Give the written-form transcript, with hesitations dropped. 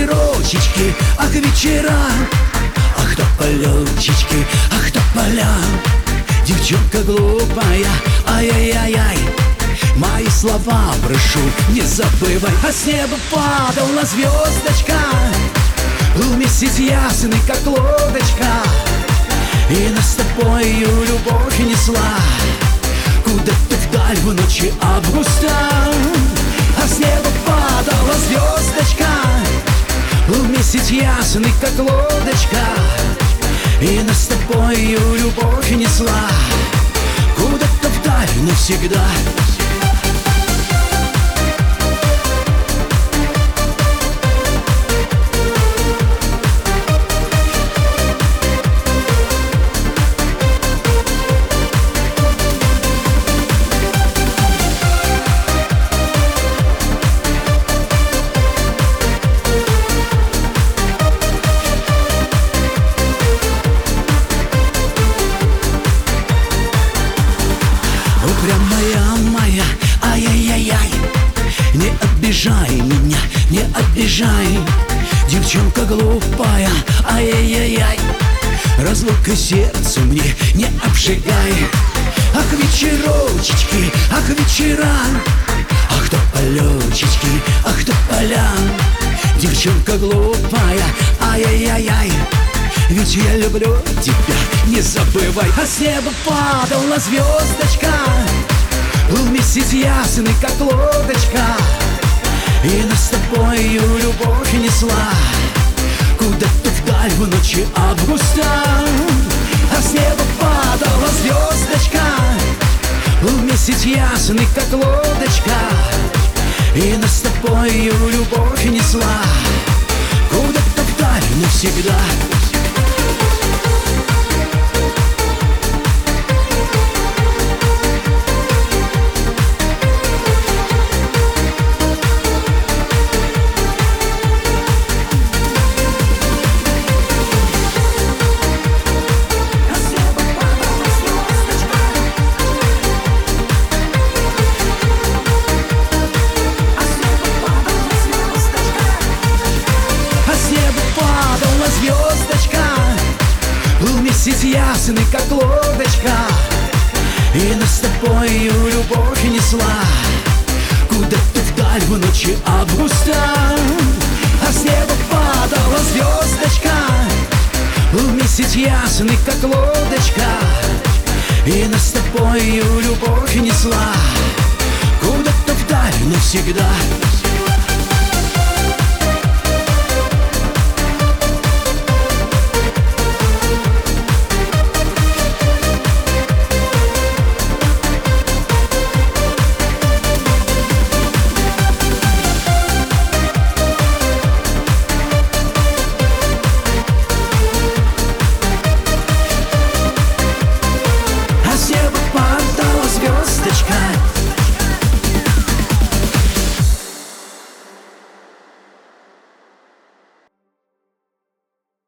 вечерочечки, ах, вечера, ах, тополечечки, ах, тополя. Девчонка глупая, ай-яй-яй-яй, мои слова прошу, не забывай. А с неба падала звездочка, был месяц ясный, как лодочка, и нас с тобою любовь несла куда-то вдаль в ночи августа. А с неба падала звездочка, был месяц ясный, как лодочка, и нас с тобою любовь несла куда-то вдаль навсегда. Прям моя, ай-яй-яй-яй, не обижай меня, не обижай, девчонка глупая, ай-яй-яй-яй, разлука сердцу мне не обжигай. Ах, вечерочечки, ах, вечера, ах, тополечечки, ах, тополя. Девчонка глупая, ай-яй-яй-яй, ведь я люблю тебя, не забывай. А с неба падала звездочка, был месяц ясный, как лодочка, и нас с тобою любовь несла куда-то вдаль в ночи августа. А с неба падала звездочка, был месяц ясный, как лодочка, и нас с тобою любовь несла куда-то вдаль навсегда. Месяц ясный, как лодочка, и нас с тобою любовь несла куда-то вдаль в ночи августа. А с неба падала звездочка, был месяц ясный, как лодочка, и нас с тобою любовь несла куда-то вдаль навсегда.